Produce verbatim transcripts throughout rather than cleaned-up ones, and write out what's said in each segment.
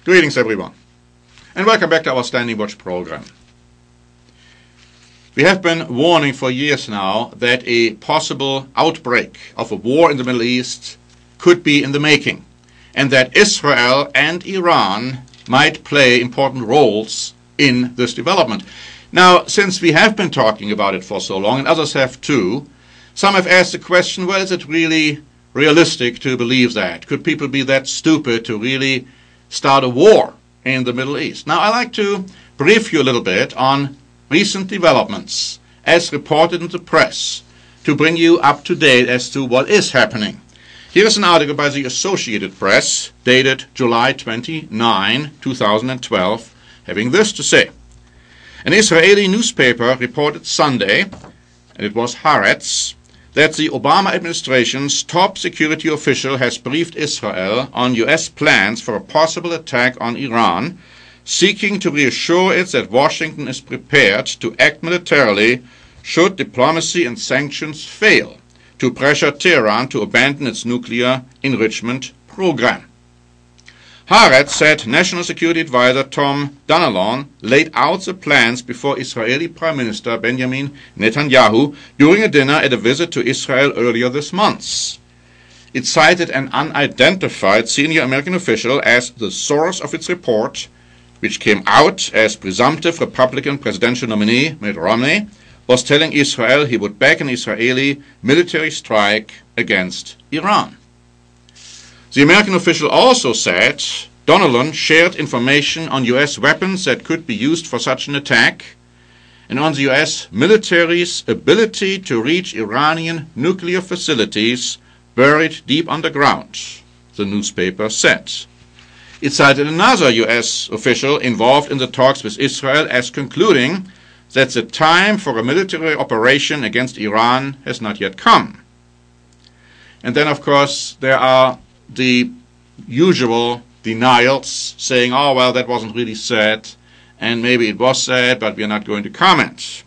Greetings, everyone, and welcome back to our Standing Watch program. We have been warning for years now that a possible outbreak of a war in the Middle East could be in the making, and that Israel and Iran might play important roles in this development. Now, since we have been talking about it for so long, and others have too, some have asked the question, well, is it really realistic to believe that? Could people be that stupid to really start a war in the Middle East? Now, I'd like to brief you a little bit on recent developments as reported in the press to bring you up to date as to what is happening. Here is an article by the Associated Press dated July twenty-ninth, two thousand twelve, having this to say. An Israeli newspaper reported Sunday, and it was Haaretz, that the Obama administration's top security official has briefed Israel on U S plans for a possible attack on Iran, seeking to reassure it that Washington is prepared to act militarily should diplomacy and sanctions fail to pressure Tehran to abandon its nuclear enrichment program. Haaretz said National Security Advisor Tom Donilon laid out the plans before Israeli Prime Minister Benjamin Netanyahu during a dinner at a visit to Israel earlier this month. It cited an unidentified senior American official as the source of its report, which came out as presumptive Republican presidential nominee Mitt Romney was telling Israel he would back an Israeli military strike against Iran. The American official also said Donilon shared information on U S weapons that could be used for such an attack and on the U S military's ability to reach Iranian nuclear facilities buried deep underground, the newspaper said. It cited another U S official involved in the talks with Israel as concluding that the time for a military operation against Iran has not yet come. And then, of course, there are the usual denials saying, oh, well, that wasn't really said, and maybe it was said, but we are not going to comment.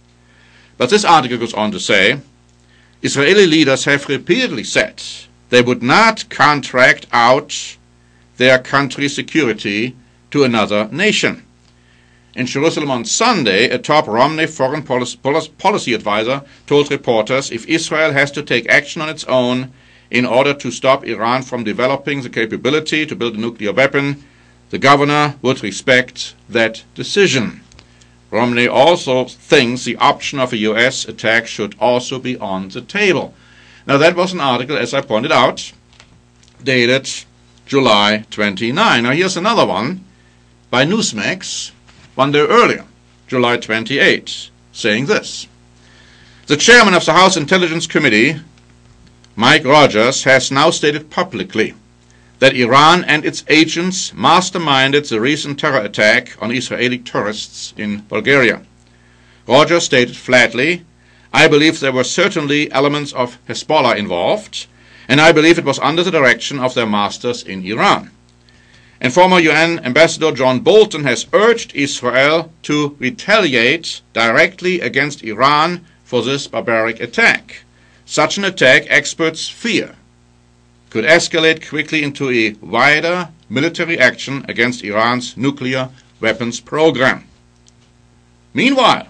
But this article goes on to say, Israeli leaders have repeatedly said they would not contract out their country's security to another nation. In Jerusalem on Sunday, a top Romney foreign policy advisor told reporters if Israel has to take action on its own in order to stop Iran from developing the capability to build a nuclear weapon, the governor would respect that decision. Romney also thinks the option of a U S attack should also be on the table. Now, that was an article, as I pointed out, dated July twenty-ninth. Now, here's another one by Newsmax, one day earlier, July twenty-eighth, saying this. The chairman of the House Intelligence Committee, Mike Rogers, has now stated publicly that Iran and its agents masterminded the recent terror attack on Israeli tourists in Bulgaria. Rogers stated flatly, I believe there were certainly elements of Hezbollah involved, and I believe it was under the direction of their masters in Iran. And former U N Ambassador John Bolton has urged Israel to retaliate directly against Iran for this barbaric attack. Such an attack, experts fear, could escalate quickly into a wider military action against Iran's nuclear weapons program. Meanwhile,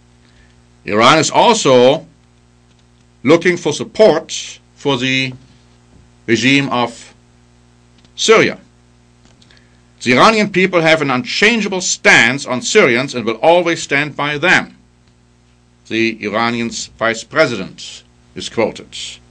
Iran is also looking for support for the regime of Syria. The Iranian people have an unchangeable stance on Syrians and will always stand by them, the Iranian's vice president is quoted.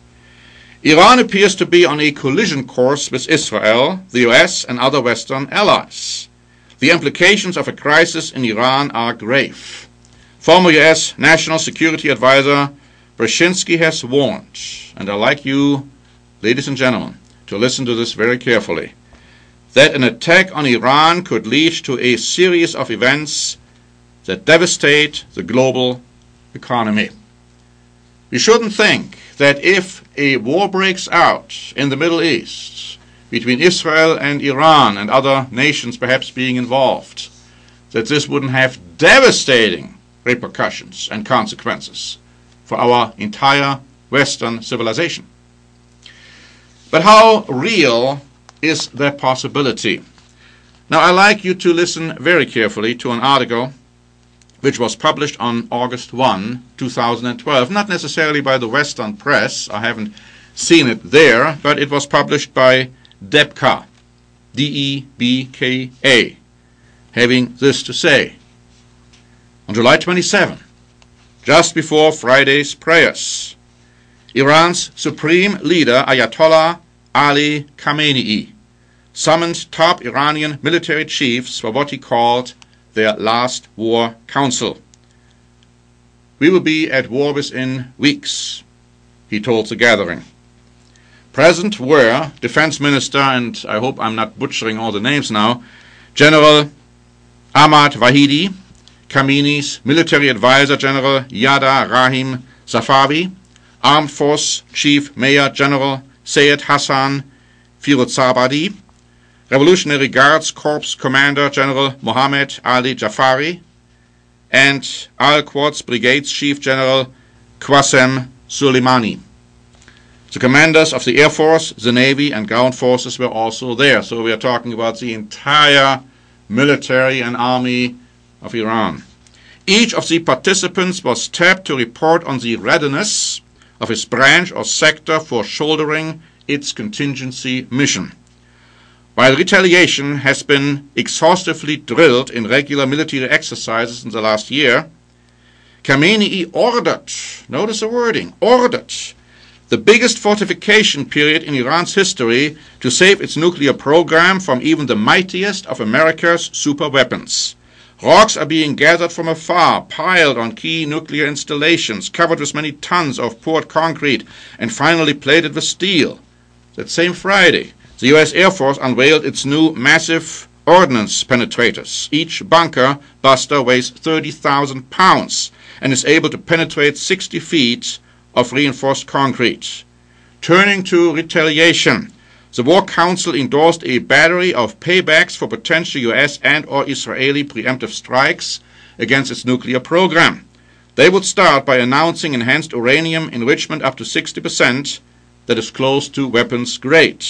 Iran appears to be on a collision course with Israel, the U S, and other Western allies. The implications of a crisis in Iran are grave. Former U S National Security Advisor Brzezinski has warned, and I'd like you, ladies and gentlemen, to listen to this very carefully, that an attack on Iran could lead to a series of events that devastate the global economy. We shouldn't think that if a war breaks out in the Middle East between Israel and Iran and other nations perhaps being involved, that this wouldn't have devastating repercussions and consequences for our entire Western civilization. But how real is that possibility? Now, I'd like you to listen very carefully to an article which was published on August first, two thousand twelve, not necessarily by the Western Press, I haven't seen it there, but it was published by Debka, D E B K A, having this to say. On July twenty-seventh, just before Friday's prayers, Iran's supreme leader, Ayatollah Ali Khamenei, summoned top Iranian military chiefs for what he called their last war council. We will be at war within weeks, he told the gathering. Present were Defense Minister, and I hope I'm not butchering all the names now, General Ahmad Vahidi, Khamenei's military advisor, General Yada Rahim Safavi, Armed Force Chief Major General Sayed Hassan Firuzabadi, Revolutionary Guards Corps Commander General Mohammed Ali Jafari, and Al-Quds Brigade's Chief General Qasem Soleimani. The commanders of the Air Force, the Navy, and ground forces were also there. So we are talking about the entire military and army of Iran. Each of the participants was tapped to report on the readiness of his branch or sector for shouldering its contingency mission. While retaliation has been exhaustively drilled in regular military exercises in the last year, Khamenei ordered, notice the wording, ordered the biggest fortification period in Iran's history to save its nuclear program from even the mightiest of America's super weapons. Rocks are being gathered from afar, piled on key nuclear installations, covered with many tons of poured concrete, and finally plated with steel. That same Friday, the U S Air Force unveiled its new massive ordnance penetrators. Each bunker buster weighs thirty thousand pounds and is able to penetrate sixty feet of reinforced concrete. Turning to retaliation, the War Council endorsed a battery of paybacks for potential U S and or Israeli preemptive strikes against its nuclear program. They would start by announcing enhanced uranium enrichment up to sixty percent that is close to weapons grade.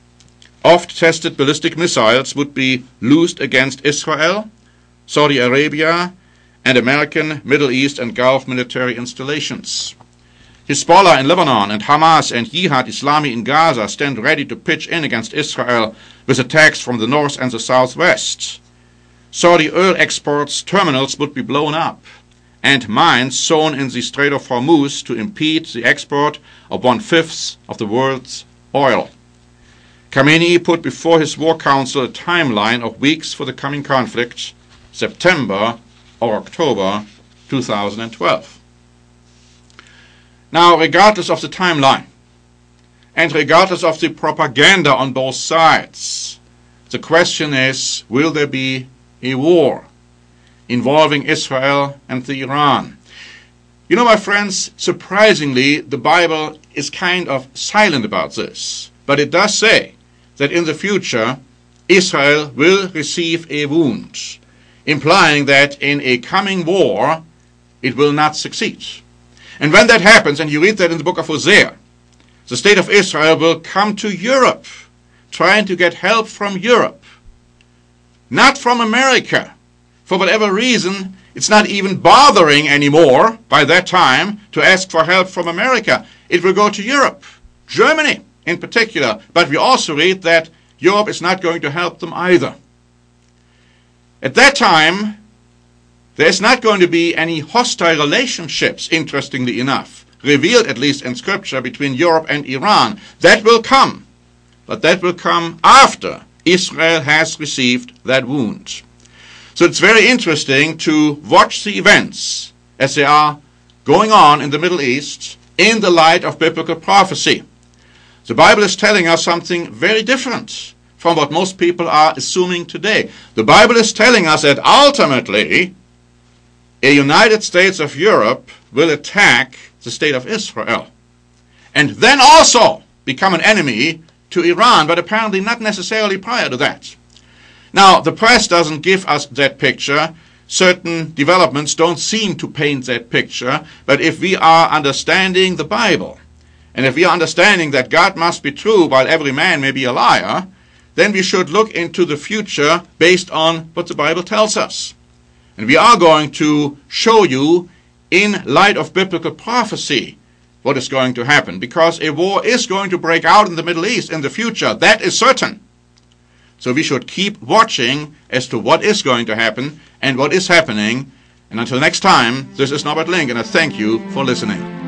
Oft-tested ballistic missiles would be loosed against Israel, Saudi Arabia, and American, Middle East, and Gulf military installations. Hezbollah in Lebanon and Hamas and Jihad Islami in Gaza stand ready to pitch in against Israel with attacks from the north and the southwest. Saudi oil exports terminals would be blown up, and mines sown in the Strait of Hormuz to impede the export of one-fifth of the world's oil. Khamenei put before his war council a timeline of weeks for the coming conflict, September or October two thousand twelve. Now, regardless of the timeline, and regardless of the propaganda on both sides, the question is, will there be a war involving Israel and the Iran? You know, my friends, surprisingly, the Bible is kind of silent about this, but it does say that in the future, Israel will receive a wound, implying that in a coming war, it will not succeed. And when that happens, and you read that in the book of Hosea, the state of Israel will come to Europe, trying to get help from Europe, not from America. For whatever reason, it's not even bothering anymore by that time to ask for help from America. It will go to Europe, Germany in particular. But we also read that Europe is not going to help them either. At that time, there's not going to be any hostile relationships, interestingly enough, revealed at least in Scripture between Europe and Iran. That will come, but that will come after Israel has received that wound. So it's very interesting to watch the events as they are going on in the Middle East in the light of biblical prophecy. The Bible is telling us something very different from what most people are assuming today. The Bible is telling us that ultimately a United States of Europe will attack the state of Israel and then also become an enemy to Iran, but apparently not necessarily prior to that. Now, the press doesn't give us that picture. Certain developments don't seem to paint that picture, but if we are understanding the Bible, and if we are understanding that God must be true while every man may be a liar, then we should look into the future based on what the Bible tells us. And we are going to show you, in light of biblical prophecy, what is going to happen. Because a war is going to break out in the Middle East in the future. That is certain. So we should keep watching as to what is going to happen and what is happening. And until next time, this is Norbert Link, and I thank you for listening.